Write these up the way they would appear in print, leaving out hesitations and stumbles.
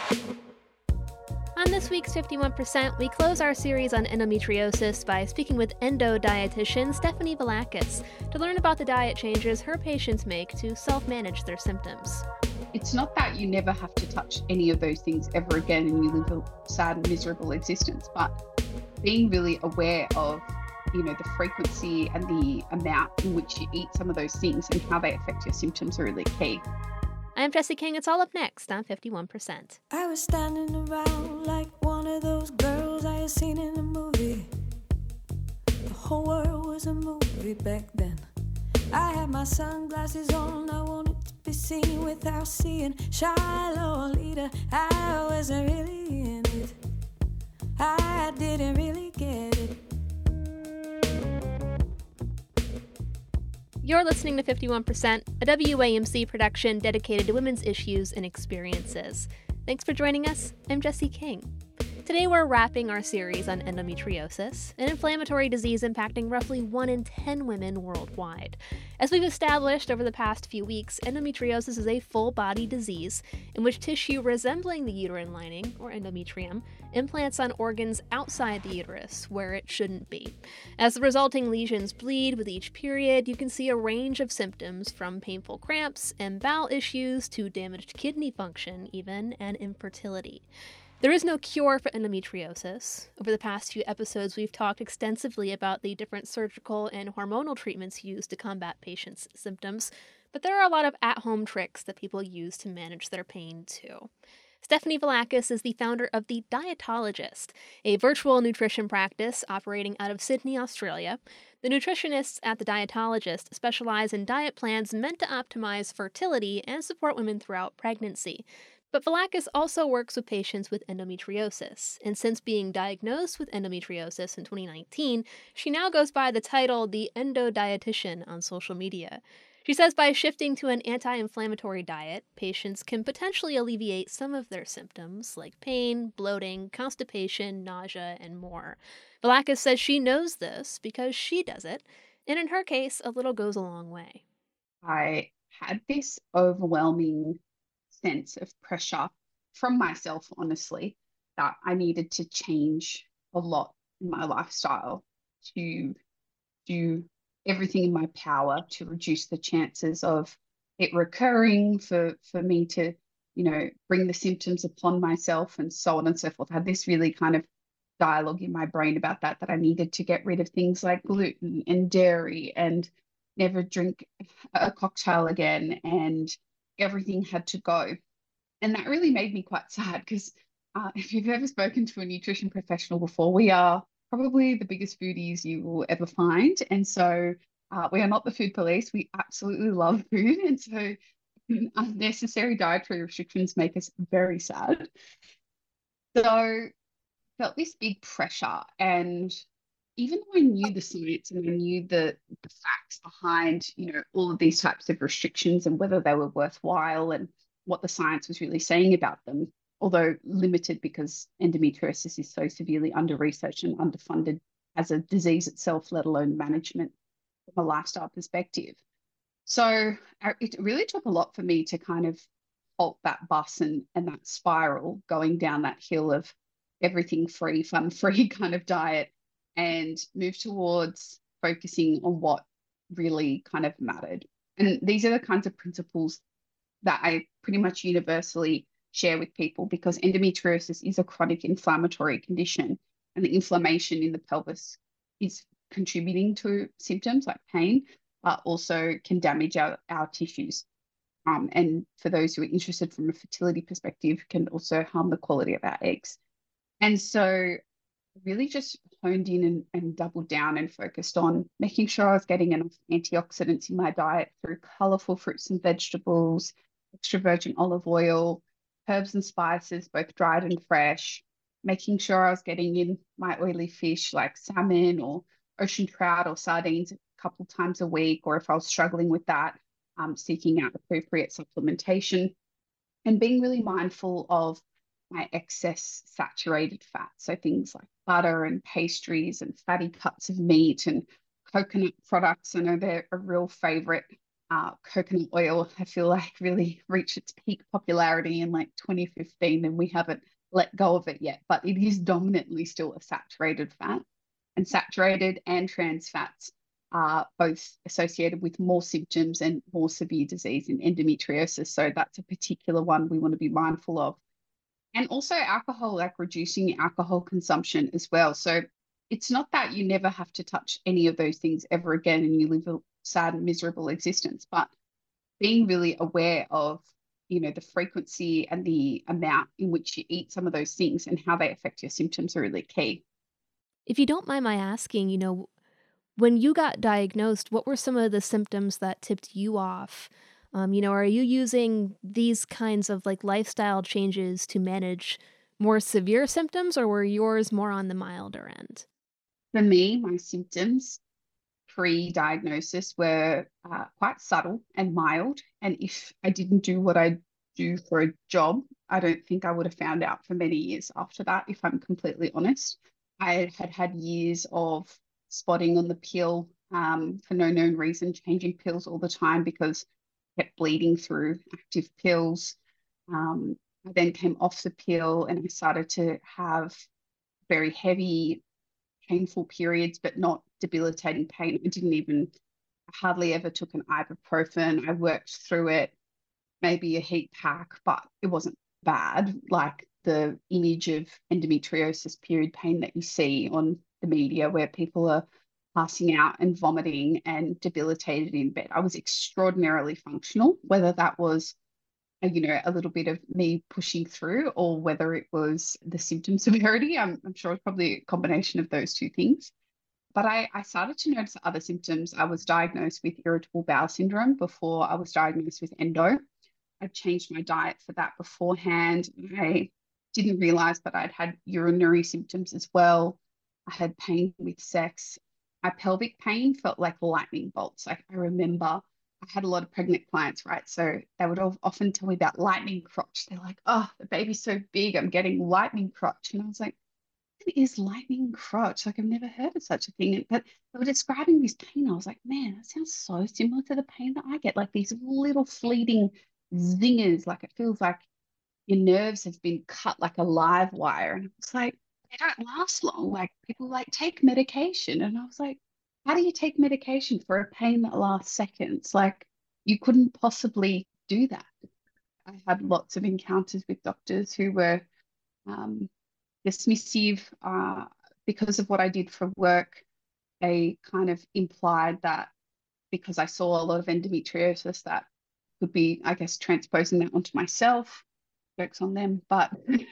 On this week's 51%, we close our series on endometriosis by speaking with endo-dietitian Stephanie Velakis to learn about the diet changes her patients make to self-manage their symptoms. It's not that you never have to touch any of those things ever again and you live a sad and miserable existence, but being really aware of, the frequency and the amount in which you eat some of those things and how they affect your symptoms are really key. I'm Jessie King. It's all up next on 51%. I was standing around like one of those girls I had seen in a movie. The whole world was a movie back then. I had my sunglasses on, I wanted to be seen without seeing Shiloh leader. I wasn't really in it, I didn't really get it. You're listening to 51%, a WAMC production dedicated to women's issues and experiences. Thanks for joining us. I'm Jessie King. Today we're wrapping our series on endometriosis, an inflammatory disease impacting roughly 1 in 10 women worldwide. As we've established over the past few weeks, endometriosis is a full-body disease in which tissue resembling the uterine lining, or endometrium, implants on organs outside the uterus, where it shouldn't be. As the resulting lesions bleed with each period, you can see a range of symptoms from painful cramps and bowel issues to damaged kidney function, even, and infertility. There is no cure for endometriosis. Over the past few episodes, we've talked extensively about the different surgical and hormonal treatments used to combat patients' symptoms, but there are a lot of at-home tricks that people use to manage their pain, too. Stephanie Velakis is the founder of The Dietologist, a virtual nutrition practice operating out of Sydney, Australia. The nutritionists at The Dietologist specialize in diet plans meant to optimize fertility and support women throughout pregnancy. But Velakis also works with patients with endometriosis, and since being diagnosed with endometriosis in 2019, she now goes by the title The Endo-Dietitian on social media. She says by shifting to an anti-inflammatory diet, patients can potentially alleviate some of their symptoms, like pain, bloating, constipation, nausea, and more. Velakis says she knows this because she does it, and in her case, a little goes a long way. I had this overwhelming sense of pressure from myself, honestly, that I needed to change a lot in my lifestyle to do everything in my power to reduce the chances of it recurring, for me to, bring the symptoms upon myself and so on and so forth. I had this really kind of dialogue in my brain about that I needed to get rid of things like gluten and dairy and never drink a cocktail again, and everything had to go. And that really made me quite sad because if you've ever spoken to a nutrition professional before, we are probably the biggest foodies you will ever find. And so we are not the food police. We absolutely love food. And so unnecessary dietary restrictions make us very sad. So felt this big pressure, and even though I knew the science and I knew the facts behind, all of these types of restrictions and whether they were worthwhile and what the science was really saying about them, although limited because endometriosis is so severely under-researched and underfunded as a disease itself, let alone management from a lifestyle perspective. So it really took a lot for me to kind of halt that bus and that spiral going down that hill of everything free, fun free kind of diet, and move towards focusing on what really kind of mattered. And these are the kinds of principles that I pretty much universally share with people, because endometriosis is a chronic inflammatory condition, and the inflammation in the pelvis is contributing to symptoms like pain, but also can damage our tissues. And for those who are interested from a fertility perspective, can also harm the quality of our eggs. And so really just honed in and doubled down and focused on making sure I was getting enough antioxidants in my diet through colorful fruits and vegetables, extra virgin olive oil, herbs and spices, both dried and fresh, making sure I was getting in my oily fish like salmon or ocean trout or sardines a couple times a week, or if I was struggling with that, seeking out appropriate supplementation, and being really mindful of my excess saturated fat. So things like butter and pastries and fatty cuts of meat and coconut products. I know they're a real favorite Coconut oil, I feel like, really reached its peak popularity in like 2015, and we haven't let go of it yet. But it is dominantly still a saturated fat, and saturated and trans fats are both associated with more symptoms and more severe disease in endometriosis. So that's a particular one we want to be mindful of. And also alcohol, like reducing alcohol consumption as well. So it's not that you never have to touch any of those things ever again and you live a sad and miserable existence, but being really aware of, the frequency and the amount in which you eat some of those things and how they affect your symptoms are really key. If you don't mind my asking, when you got diagnosed, what were some of the symptoms that tipped you off? Are you using these kinds of like lifestyle changes to manage more severe symptoms, or were yours more on the milder end? For me, my symptoms pre-diagnosis were quite subtle and mild. And if I didn't do what I do for a job, I don't think I would have found out for many years after that, if I'm completely honest. I had had years of spotting on the pill for no known reason, changing pills all the time because I kept bleeding through active pills. I then came off the pill and I started to have very heavy painful periods, but not debilitating pain. I hardly ever took an ibuprofen. I worked through it, maybe a heat pack, but it wasn't bad. Like the image of endometriosis period pain that you see on the media where people are passing out and vomiting and debilitated in bed. I was extraordinarily functional, whether that was a little bit of me pushing through or whether it was the symptom severity. I'm sure it's probably a combination of those two things. But I started to notice other symptoms. I was diagnosed with irritable bowel syndrome before I was diagnosed with endo. I changed my diet for that beforehand. I didn't realize that I'd had urinary symptoms as well. I had pain with sex. My pelvic pain felt like lightning bolts. I remember I had a lot of pregnant clients, right? So they would often tell me about lightning crotch. They're like, oh, the baby's so big, I'm getting lightning crotch. And I was like, what is lightning crotch? Like, I've never heard of such a thing. But they were describing this pain. I was like, man, that sounds so similar to the pain that I get, like these little fleeting zingers. Like, it feels like your nerves have been cut like a live wire. And it's like, they don't last long. Like, people like take medication. And I was like, how do you take medication for a pain that lasts seconds? Like, you couldn't possibly do that. I had lots of encounters with doctors who were um, dismissive because of what I did for work. They kind of implied that because I saw a lot of endometriosis, that could be, I guess, transposing that onto myself, jokes on them. But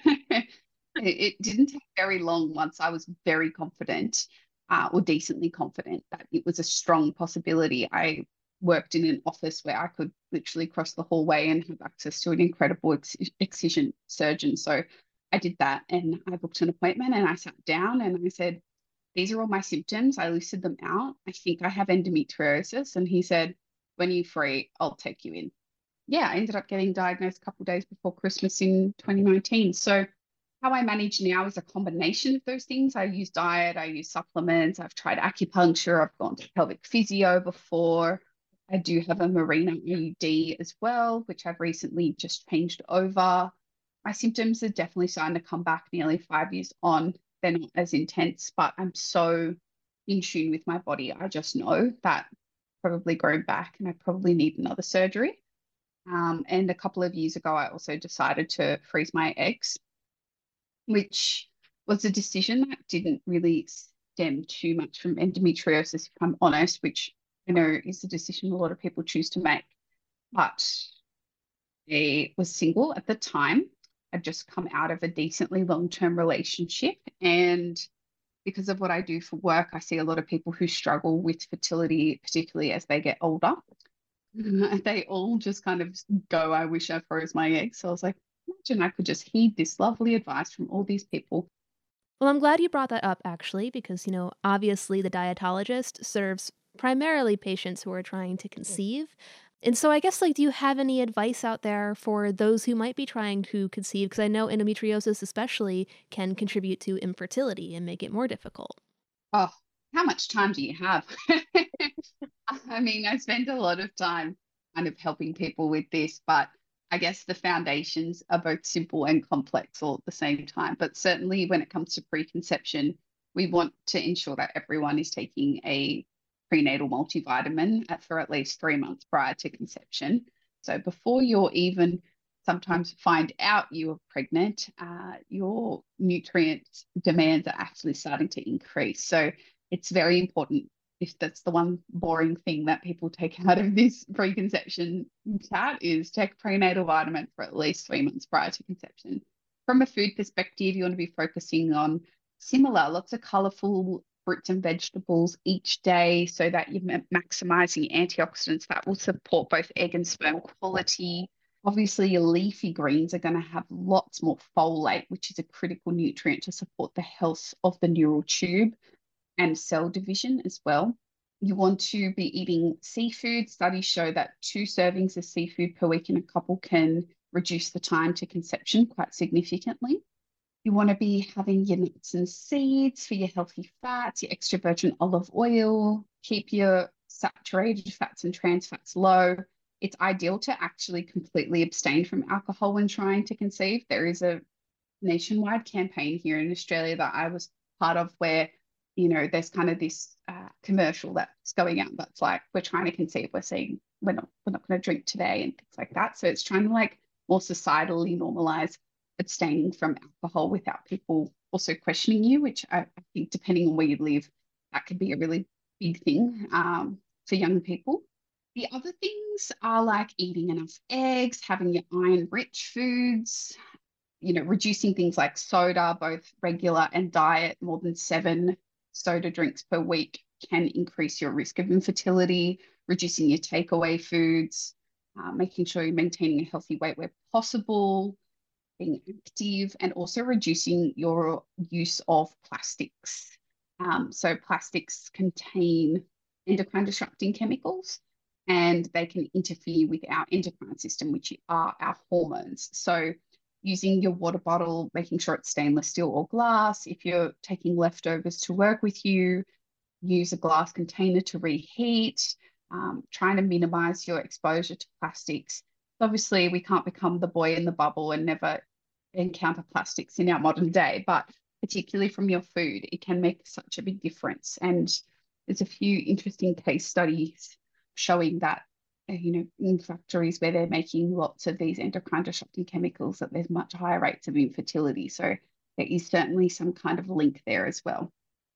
it didn't take very long once I was very confident or decently confident that it was a strong possibility. I worked in an office where I could literally cross the hallway and have access to an incredible excision surgeon. So I did that and I booked an appointment and I sat down and I said, these are all my symptoms. I listed them out. I think I have endometriosis. And he said, when are you free? I'll take you in. Yeah, I ended up getting diagnosed a couple of days before Christmas in 2019. So how I manage now is a combination of those things. I use diet, I use supplements, I've tried acupuncture, I've gone to pelvic physio before. I do have a Mirena IUD as well, which I've recently just changed over. My symptoms are definitely starting to come back nearly 5 years on. They're not as intense, but I'm so in tune with my body. I just know that probably grown back and I probably need another surgery. And a couple of years ago, I also decided to freeze my eggs, which was a decision that didn't really stem too much from endometriosis, if I'm honest, which I know is a decision a lot of people choose to make. But I was single at the time. I'd just come out of a decently long-term relationship. And because of what I do for work, I see a lot of people who struggle with fertility, particularly as they get older. They all just kind of go, I wish I froze my eggs. So I was like, imagine I could just heed this lovely advice from all these people. Well, I'm glad you brought that up actually, because, obviously the dietologist serves primarily patients who are trying to conceive. And so I guess, like, do you have any advice out there for those who might be trying to conceive? Because I know endometriosis especially can contribute to infertility and make it more difficult. Oh, how much time do you have? I mean, I spend a lot of time kind of helping people with this, but I guess the foundations are both simple and complex all at the same time. But certainly when it comes to preconception, we want to ensure that everyone is taking a prenatal multivitamin for at least 3 months prior to conception. So before you're even sometimes find out you are pregnant, your nutrient demands are actually starting to increase. So it's very important, if that's the one boring thing that people take out of this preconception chat, is take prenatal vitamin for at least 3 months prior to conception. From a food perspective, you want to be focusing on similar, lots of colorful fruits and vegetables each day so that you're maximizing antioxidants that will support both egg and sperm quality. Obviously, your leafy greens are going to have lots more folate, which is a critical nutrient to support the health of the neural tube and cell division as well. You want to be eating seafood. Studies show that 2 servings of seafood per week in a couple can reduce the time to conception quite significantly. You want to be having your nuts and seeds for your healthy fats, your extra virgin olive oil, keep your saturated fats and trans fats low. It's ideal to actually completely abstain from alcohol when trying to conceive. There is a nationwide campaign here in Australia that I was part of where, there's kind of this commercial that's going out that's like, we're trying to conceive, we're saying we're not going to drink today and things like that. So it's trying to like more societally normalize abstaining from alcohol without people also questioning you, which I think depending on where you live, that could be a really big thing for young people. The other things are like eating enough eggs, having your iron-rich foods, reducing things like soda, both regular and diet. More than 7 soda drinks per week can increase your risk of infertility, reducing your takeaway foods, making sure you're maintaining a healthy weight where possible, being active, and also reducing your use of plastics. So plastics contain endocrine disrupting chemicals, and they can interfere with our endocrine system, which are our hormones. So using your water bottle, making sure it's stainless steel or glass. If you're taking leftovers to work with you, use a glass container to reheat, trying to minimize your exposure to plastics. Obviously, we can't become the boy in the bubble and never encounter plastics in our modern day, but particularly from your food, it can make such a big difference. And there's a few interesting case studies showing that, in factories where they're making lots of these endocrine disrupting chemicals, that there's much higher rates of infertility. So there is certainly some kind of link there as well.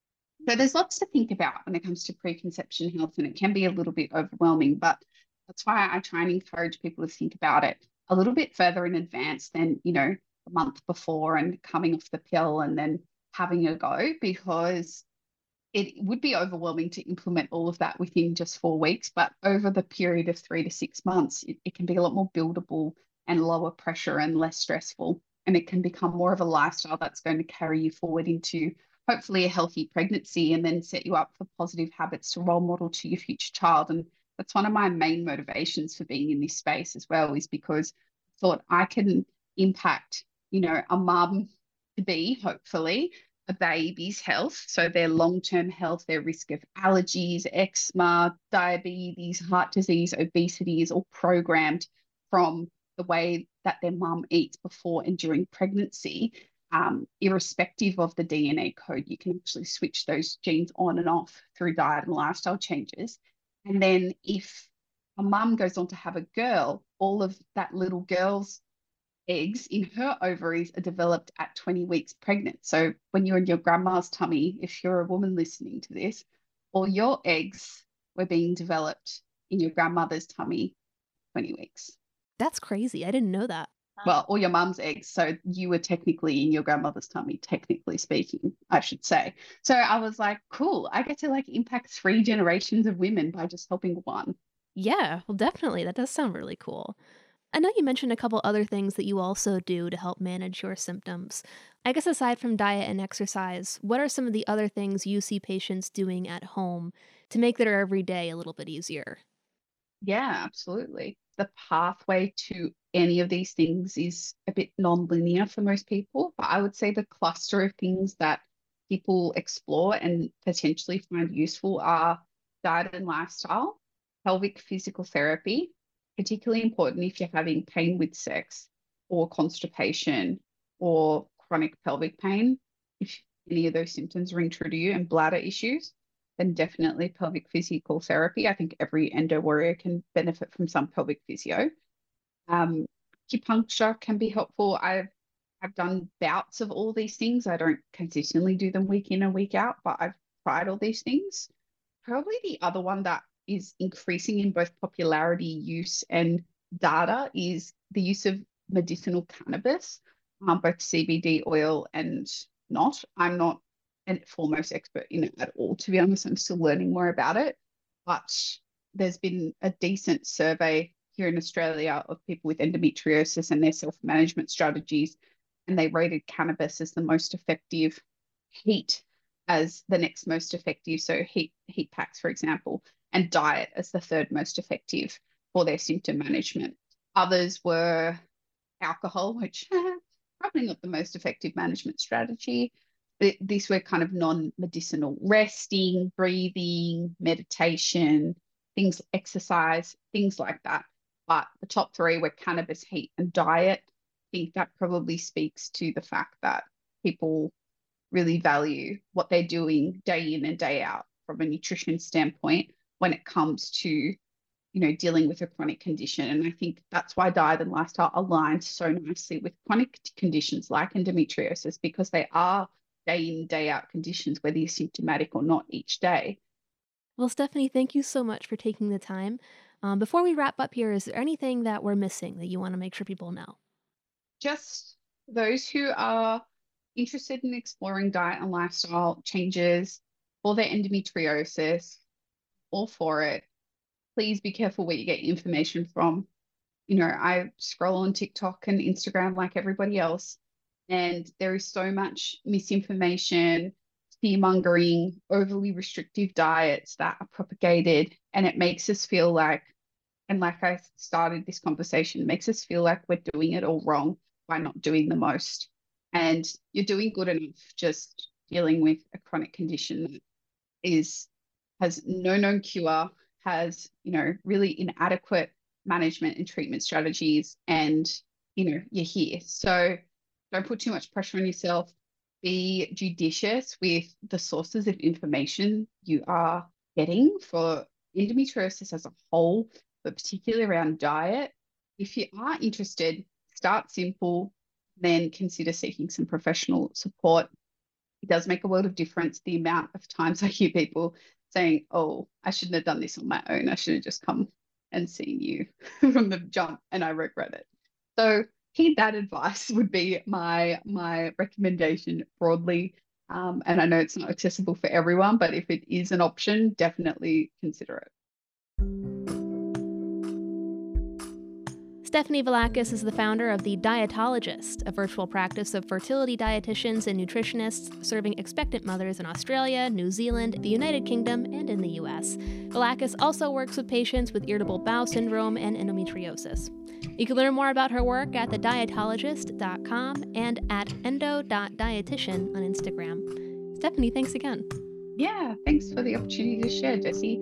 So there's lots to think about when it comes to preconception health, and it can be a little bit overwhelming, but that's why I try and encourage people to think about it a little bit further in advance than, a month before and coming off the pill and then having a go, because it would be overwhelming to implement all of that within just 4 weeks. But over the period of 3 to 6 months, it can be a lot more buildable and lower pressure and less stressful. And it can become more of a lifestyle that's going to carry you forward into hopefully a healthy pregnancy and then set you up for positive habits to role model to your future child. And that's one of my main motivations for being in this space as well, is because I thought I can impact, a mum to be, hopefully, a baby's health, so their long-term health, their risk of allergies, eczema, diabetes, heart disease, obesity is all programmed from the way that their mum eats before and during pregnancy. Irrespective of the DNA code, you can actually switch those genes on and off through diet and lifestyle changes. And then if a mum goes on to have a girl, all of that little girl's eggs in her ovaries are developed at 20 weeks pregnant. So when you're in your grandma's tummy, if you're a woman listening to this, all your eggs were being developed in your grandmother's tummy 20 weeks. That's crazy. I didn't know that. Well, all your mum's eggs. So you were technically in your grandmother's tummy, technically speaking, I should say. So I was like, cool, I get to like impact 3 generations of women by just helping one. Yeah, well, definitely. That does sound really cool. I know you mentioned a couple other things that you also do to help manage your symptoms. I guess aside from diet and exercise, what are some of the other things you see patients doing at home to make their everyday a little bit easier? Yeah, absolutely. The pathway to any of these things is a bit non-linear for most people, but I would say the cluster of things that people explore and potentially find useful are diet and lifestyle, pelvic physical therapy, particularly important if you're having pain with sex or constipation or chronic pelvic pain. If any of those symptoms ring true to you, and bladder issues, then definitely pelvic physical therapy. I think every endo warrior can benefit from some pelvic physio. Acupuncture can be helpful. I've done bouts of all these things. I don't consistently do them week in and week out, but I've tried all these things. Probably the other one that is increasing in both popularity, use, and data is the use of medicinal cannabis, both CBD oil and not. I'm not a foremost expert in it at all, to be honest. I'm still learning more about it. But there's been a decent survey here in Australia of people with endometriosis and their self-management strategies, and they rated cannabis as the most effective, heat as the next most effective, so heat packs, for example, and diet as the third most effective for their symptom management. Others were alcohol, which probably not the most effective management strategy. These were kind of non-medicinal: resting, breathing, meditation, things, exercise, things like that. But the top three were cannabis, heat, and diet. I think that probably speaks to the fact that people really value what they're doing day in and day out from a nutrition standpoint when it comes to, dealing with a chronic condition. And I think that's why diet and lifestyle align so nicely with chronic conditions like endometriosis, because they are day in, day out conditions, whether you're symptomatic or not each day. Well, Stephanie, thank you so much for taking the time. Before we wrap up here, is there anything that we're missing that you want to make sure people know? Just those who are interested in exploring diet and lifestyle changes for their endometriosis, all for it, please be careful where you get information from. I scroll on TikTok and Instagram like everybody else, and there is so much misinformation, fear-mongering, overly restrictive diets that are propagated, and it makes us feel like, and like I started this conversation, it makes us feel like we're doing it all wrong by not doing the most. And you're doing good enough just dealing with a chronic condition that has no known cure, has, really inadequate management and treatment strategies, and, you're here. So don't put too much pressure on yourself. Be judicious with the sources of information you are getting for endometriosis as a whole, but particularly around diet. If you are interested, start simple, then consider seeking some professional support. It does make a world of difference. The amount of times I hear people saying, oh, I shouldn't have done this on my own. I should have just come and seen you from the jump, and I regret it. So heed that advice would be my recommendation broadly. And I know it's not accessible for everyone, but if it is an option, definitely consider it. Stephanie Velakis is the founder of The Dietologist, a virtual practice of fertility dietitians and nutritionists serving expectant mothers in Australia, New Zealand, the United Kingdom, and in the US. Velakis also works with patients with irritable bowel syndrome and endometriosis. You can learn more about her work at thedietologist.com and at endo.dietitian on Instagram. Stephanie, thanks again. Yeah, thanks for the opportunity to share, Jessie.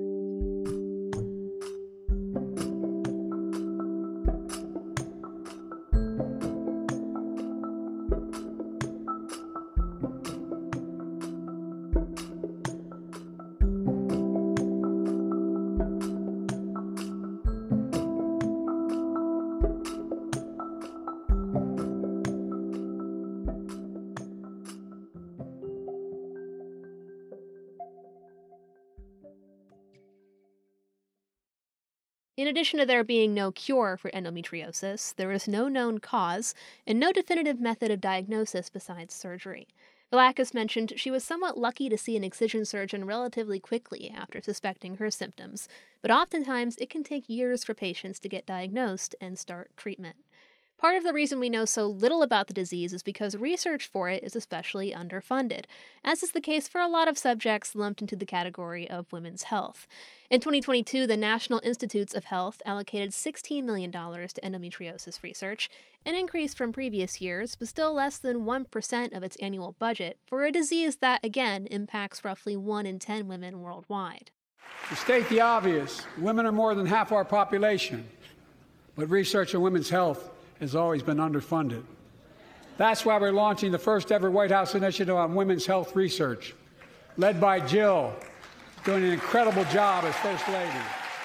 In addition to there being no cure for endometriosis, there is no known cause and no definitive method of diagnosis besides surgery. Velakis mentioned she was somewhat lucky to see an excision surgeon relatively quickly after suspecting her symptoms, but oftentimes it can take years for patients to get diagnosed and start treatment. Part of the reason we know so little about the disease is because research for it is especially underfunded, as is the case for a lot of subjects lumped into the category of women's health. In 2022, the National Institutes of Health allocated $16 million to endometriosis research, an increase from previous years, but still less than 1% of its annual budget for a disease that, again, impacts roughly 1 in 10 women worldwide. To state the obvious, women are more than half our population. but research on women's health has always been underfunded. That's why we're launching the first ever White House initiative on women's health research, led by Jill, doing an incredible job as First Lady.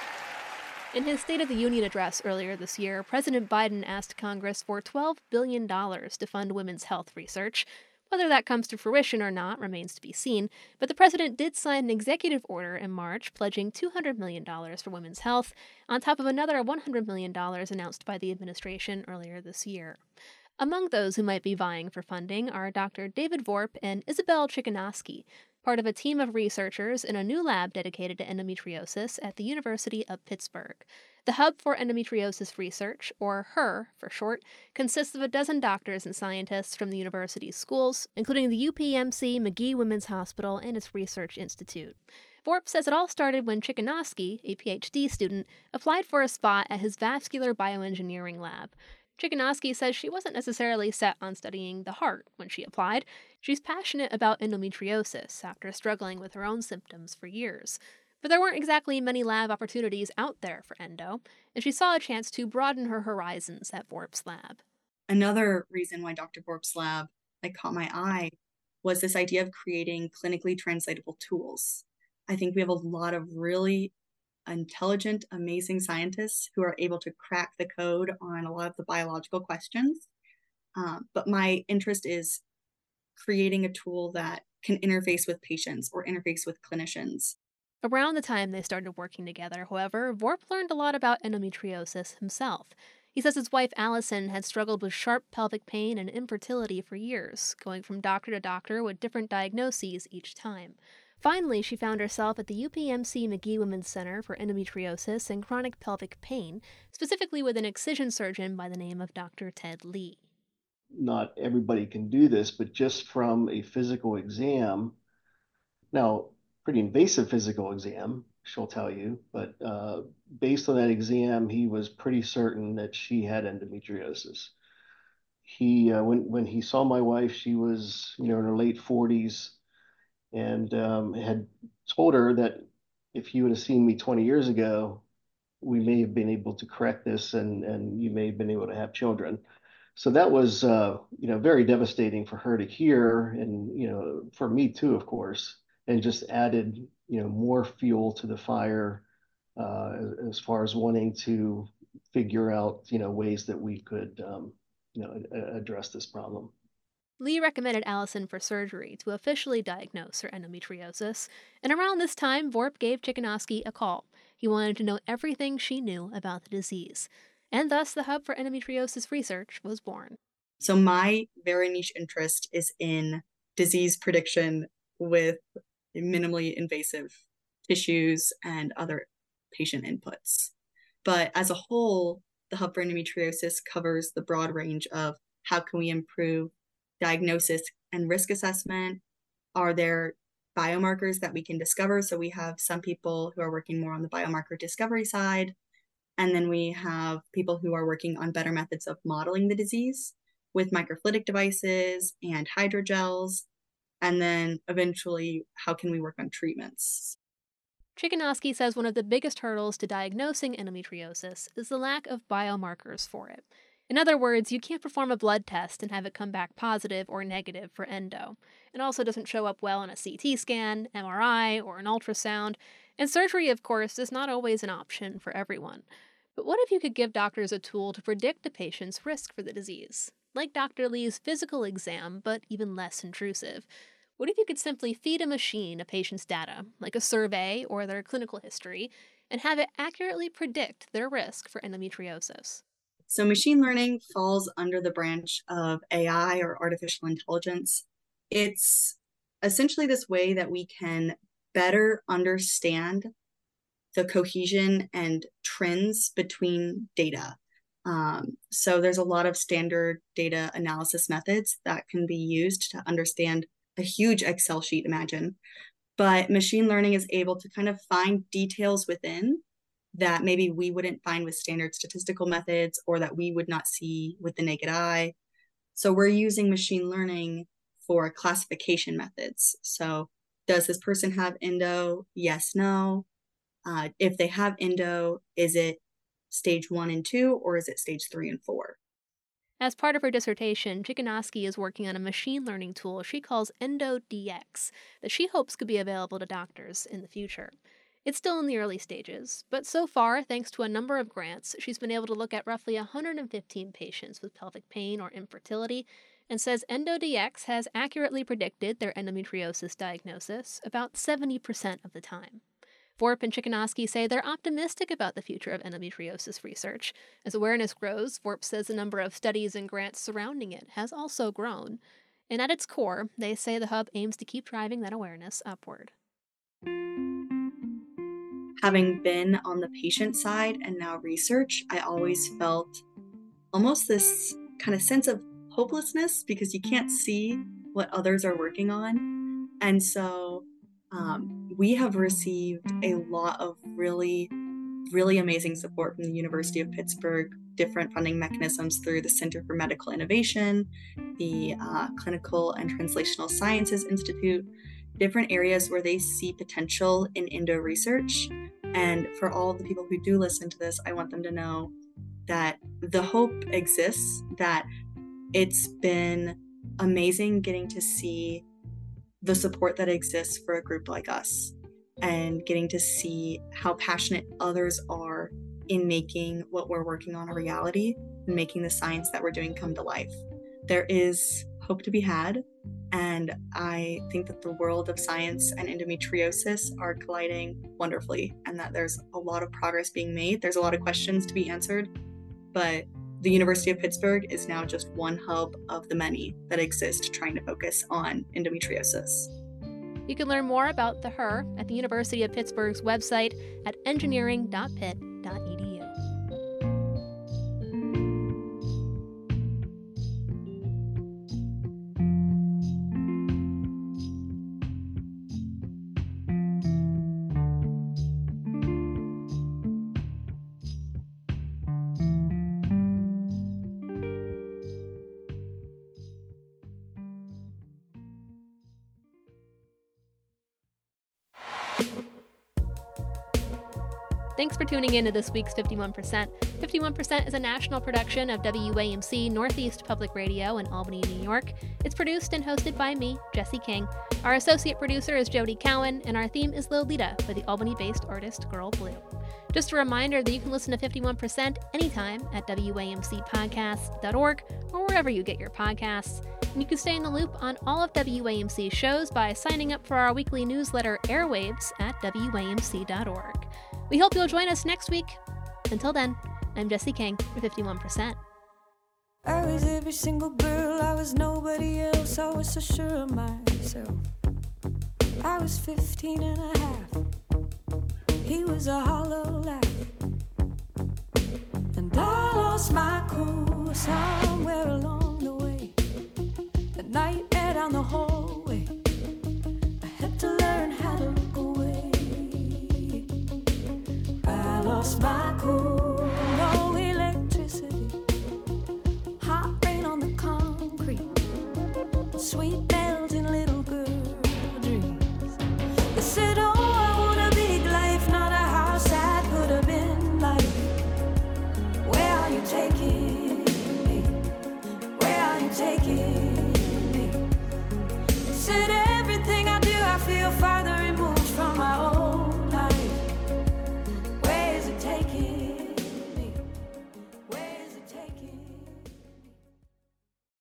In his State of the Union address earlier this year, President Biden asked Congress for $12 billion to fund women's health research. Whether that comes to fruition or not remains to be seen, but the president did sign an executive order in March pledging $200 million for women's health, on top of another $100 million announced by the administration earlier this year. Among those who might be vying for funding are Dr. David Vorp and Isabel Chickanowski, part of a team of researchers in a new lab dedicated to endometriosis at the University of Pittsburgh. The Hub for Endometriosis Research, or HER for short, consists of a dozen doctors and scientists from the university's schools, including the UPMC Magee Women's Hospital and its research institute. Vorp says it all started when Chickanowski, a PhD student, applied for a spot at his vascular bioengineering lab. Chickanowski says she wasn't necessarily set on studying the heart when she applied. She's passionate about endometriosis after struggling with her own symptoms for years. But there weren't exactly many lab opportunities out there for endo, and she saw a chance to broaden her horizons at Vorp's lab. Another reason why Dr. Vorp's lab caught my eye was this idea of creating clinically translatable tools. I think we have a lot of really intelligent, amazing scientists who are able to crack the code on a lot of the biological questions. But my interest is creating a tool that can interface with patients or interface with clinicians. Around the time they started working together, however, Vorp learned a lot about endometriosis himself. He says his wife Allison had struggled with sharp pelvic pain and infertility for years, going from doctor to doctor with different diagnoses each time. Finally, she found herself at the UPMC Magee Women's Center for Endometriosis and Chronic Pelvic Pain, specifically with an excision surgeon by the name of Dr. Ted Lee. Not everybody can do this, but just from a physical exam, now, pretty invasive physical exam, she'll tell you, but based on that exam, he was pretty certain that she had endometriosis. When he saw my wife, she was in her late 40s, and had told her that if he would have seen me 20 years ago, we may have been able to correct this, and you may have been able to have children. So that was very devastating for her to hear, and for me too, of course, and just added more fuel to the fire as far as wanting to figure out ways that we could address this problem. Lee recommended Allison for surgery to officially diagnose her endometriosis, and around this time, Vorp gave Chickanowski a call. He wanted to know everything she knew about the disease, and thus the Hub for Endometriosis Research was born. So my very niche interest is in disease prediction with minimally invasive tissues and other patient inputs. But as a whole, the Hub for Endometriosis covers the broad range of how can we improve diagnosis and risk assessment. Are there biomarkers that we can discover? So we have some people who are working more on the biomarker discovery side. And then we have people who are working on better methods of modeling the disease with microfluidic devices and hydrogels. And then eventually, how can we work on treatments? Chickanowski says one of the biggest hurdles to diagnosing endometriosis is the lack of biomarkers for it. In other words, you can't perform a blood test and have it come back positive or negative for endo. It also doesn't show up well on a CT scan, MRI, or an ultrasound, and surgery, of course, is not always an option for everyone. But what if you could give doctors a tool to predict a patient's risk for the disease? Like Dr. Lee's physical exam, but even less intrusive. What if you could simply feed a machine a patient's data, like a survey or their clinical history, and have it accurately predict their risk for endometriosis? So machine learning falls under the branch of AI, or artificial intelligence. It's essentially this way that we can better understand the cohesion and trends between data. So there's a lot of standard data analysis methods that can be used to understand a huge Excel sheet, imagine. But machine learning is able to kind of find details within that maybe we wouldn't find with standard statistical methods, or that we would not see with the naked eye. So we're using machine learning for classification methods. So does this person have endo? Yes, no. If they have endo, is it stage 1 and 2, or is it stage 3 and 4? As part of her dissertation, Chickanowski is working on a machine learning tool she calls EndoDX that she hopes could be available to doctors in the future. It's still in the early stages, but so far, thanks to a number of grants, she's been able to look at roughly 115 patients with pelvic pain or infertility, and says EndoDX has accurately predicted their endometriosis diagnosis about 70% of the time. Vorp and Chickanowski say they're optimistic about the future of endometriosis research. As awareness grows, Vorp says the number of studies and grants surrounding it has also grown. And at its core, they say the hub aims to keep driving that awareness upward. Having been on the patient side and now research, I always felt almost this kind of sense of hopelessness because you can't see what others are working on. And so we have received a lot of really, really amazing support from the University of Pittsburgh, different funding mechanisms through the Center for Medical Innovation, the Clinical and Translational Sciences Institute, different areas where they see potential in endo research. And for all of the people who do listen to this, I want them to know that the hope exists, that it's been amazing getting to see the support that exists for a group like us and getting to see how passionate others are in making what we're working on a reality and making the science that we're doing come to life. There is hope to be had, and I think that the world of science and endometriosis are colliding wonderfully, and that there's a lot of progress being made. There's a lot of questions to be answered, but the University of Pittsburgh is now just one hub of the many that exist trying to focus on endometriosis. You can learn more about the HER at the University of Pittsburgh's website at engineering.pitt.edu. Thanks for tuning in to this week's 51%. 51% is a national production of WAMC Northeast Public Radio in Albany, New York. It's produced and hosted by me, Jesse King. Our associate producer is Jody Cowan, and our theme is Lolita by the Albany-based artist Girl Blue. Just a reminder that you can listen to 51% anytime at WAMCpodcasts.org or wherever you get your podcasts. And you can stay in the loop on all of WAMC's shows by signing up for our weekly newsletter Airwaves at WAMC.org. We hope you'll join us next week. Until then, I'm Jesse King for 51%. I was every single girl, I was nobody else, I was so sure of myself. I was 15 and a half, he was a hollow laugh. And I lost my cool somewhere along the way. The nightmare down the hallway, I had to learn how to look away. I lost my cool, no electricity, hot rain on the concrete, sweet melting little girl dreams. They said, oh, I want a big life, not a house I could have been like. Where are you taking me? Where are you taking me?